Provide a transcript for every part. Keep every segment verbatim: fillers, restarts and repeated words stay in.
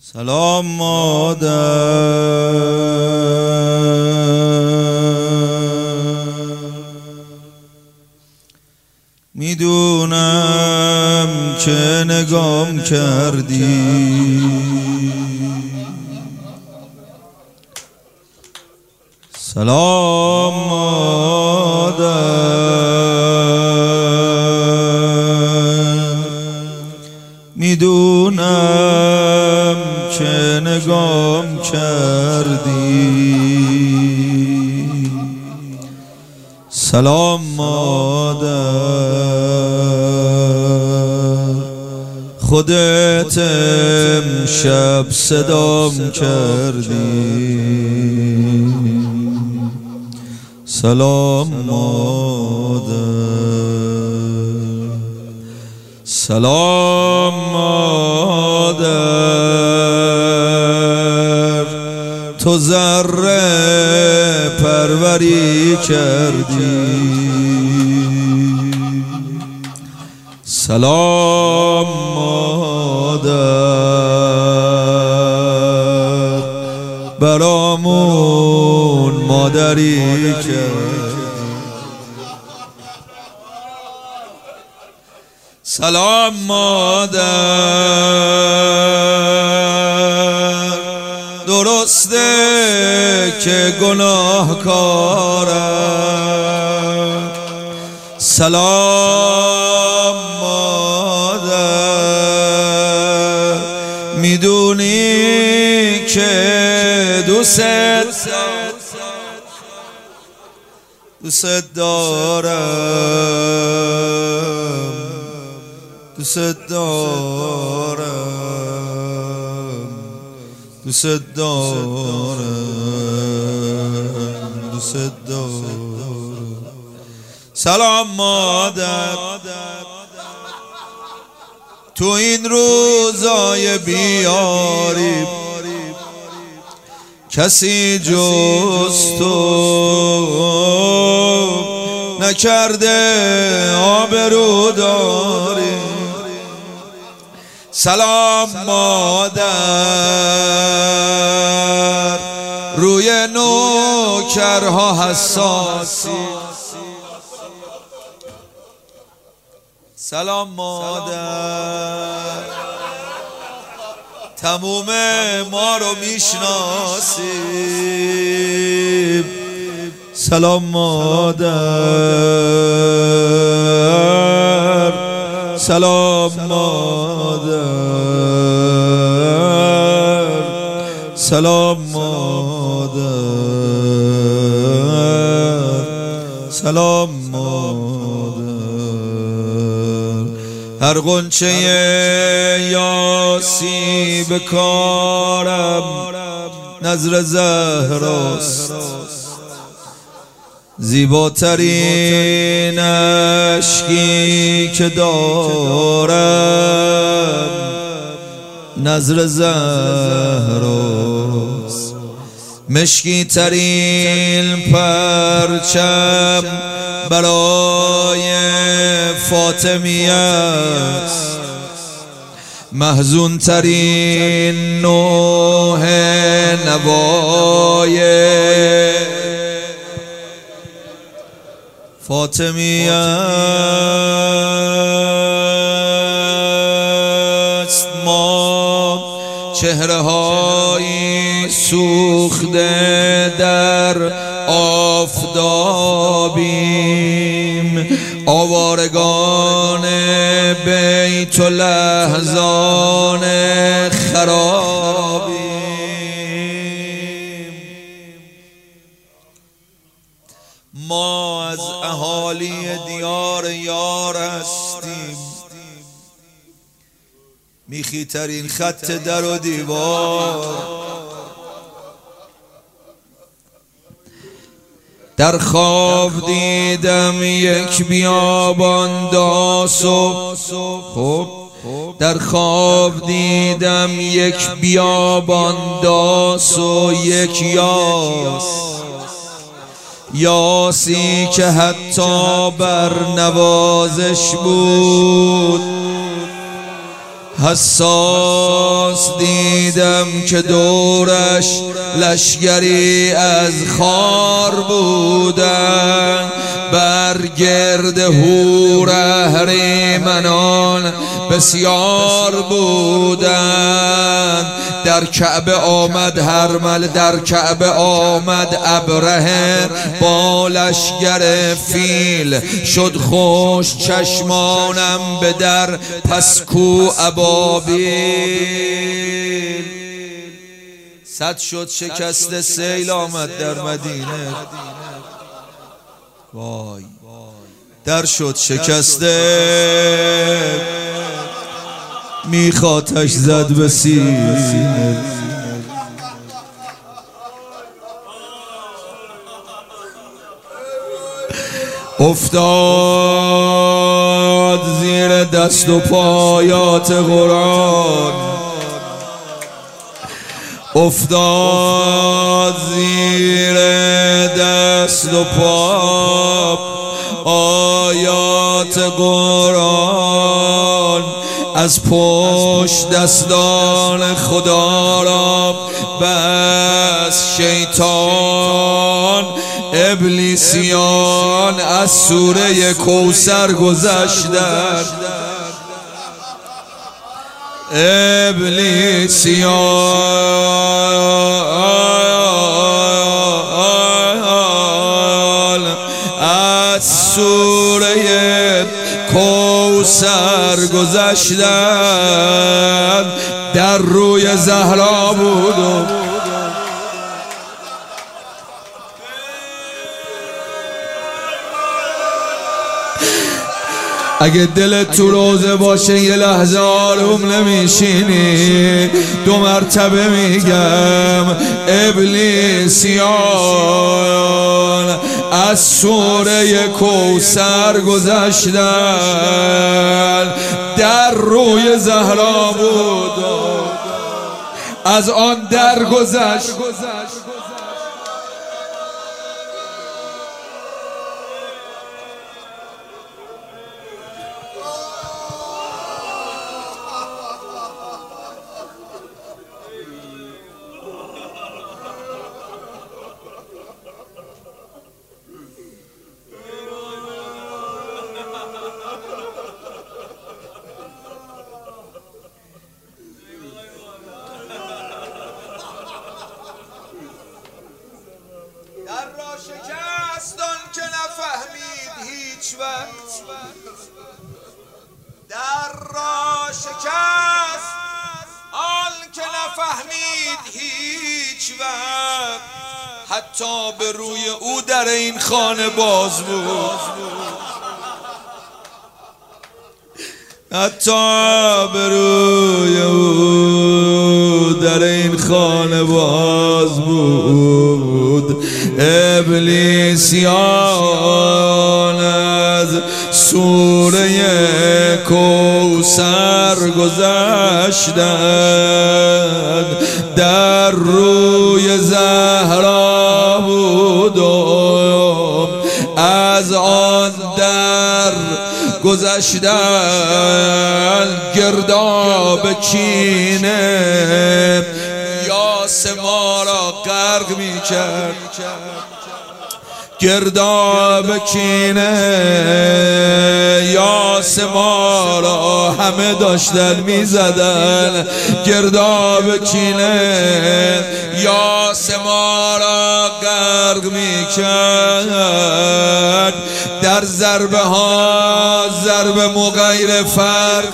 سلام مادر، میدونم که نگام کردی، سلام مادر، میدونم که نگام کردی، سلام مادر، خودت امشب صدام کردی، سلام مادر، سلام مادر، تو ذره پروری کردی، سلام مادر، برامون مادری کردی، سلام مادر، درسته که گناهکارم، سلام مادر، میدونی که دوست دوست دارم، دوست دارم، دوست دارم، دوست دارم، سلام مادر، تو این روزای بیاری کسی جز تو نکرده آبروداری، سلام مادر، روی نوکرها حساسی، سلام مادر، تموم ما رو میشناسی، سلام مادر، سلام مادر، سلام مادر، سلام مادر، هر غنچه یاسی به کارم نظر زهراست، زیباترین اشکی که دارم نظر زهراست، مشکی ترین پرچم برای فاطمی است، محزون ترین نوح نوای فاطمی است، ما چهره هایی سوخته در آفتابیم، آوارگان بیت و لحظان خرابیم، ما از اهالی دیار یار هستیم، میخی ترین خط در و دیوار، در خواب دیدم یک بیابان داس و خب در خواب دیدم یک بیابان داس و یک یاس، یاسی که حتی بر نوازش بود حساس دیدم که دورش لشگری از خار بودن، بر گرد حور اهریمنان بسیار بودند. در کعبه آمد هرمل، در کعبه آمد ابرهه با لشگر فیل، شد خوش چشمانم به در پس کو ابابیل. صد شد شکست سیل آمد در مدینه، وای در شد شکسته میخواتش زد به سینه. افتاد زیر دست و پایات قرآن، افتاد زیر دست و پا آیات قرآن، از پشت دستان خدا را بس شیطان ابلیسیان از سوره کوثر گذشتند. ابلیسیان از سوره کوثر گذشتند، در روی زهرا بود. اگه دلت تو روزه باشه یه لحظه آروم نمیشینی، دو مرتبه میگم ابلیسیان از سوره کوثر گذشتن، در روی زهرا بود، از آن در گذشت. در را شکست آن که نفهمید هیچ وقت، در را شکست آن که نفهمید هیچ وقت، حتی به روی او در این خانه باز بود، حتی به روی او در این خانه باز بود. ابلیسیان از سوره کوثر گذشتند، در روی زهرا بود و از آن در گذشتن، گرداب کینه یاس ما را غرق می کرد، گرداب کینه یاس ما را همه داشتن می زدن، گرداب کینه یاس ما را غرق می کرد. در ضربه ها ضرب مغیر فرق،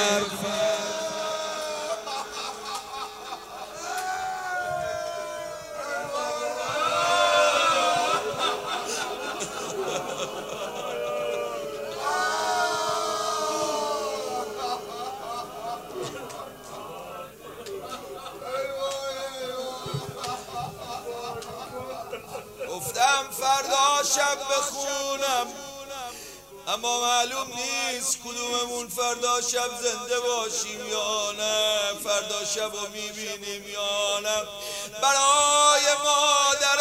گفتم فردا شب بخونم، اما معلوم نیست کدوممون فردا شب زنده باشیم یا نه، فردا شب رو میبینیم یا نه. برای مادر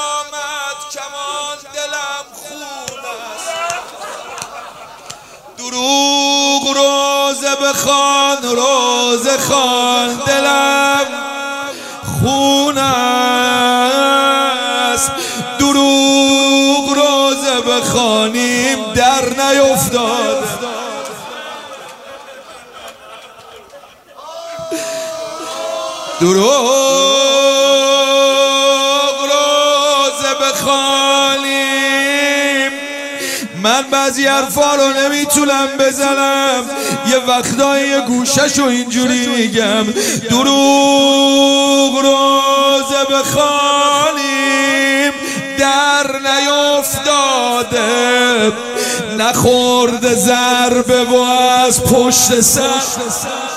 قامت کمان دلم خون است، دروغ روزه بخوان روزه خوان دلم خون است، دروغ روزه بخوانیم در نیفتاد. دروغ روزه بخوانیم، من بعضی حرفا رو نمیتونم بزنم، یه وقتایی یه گوششو اینجوری میگم. دروغ روزه بخوانیم در نیفتاده، نخورده ضربه و از پشت سر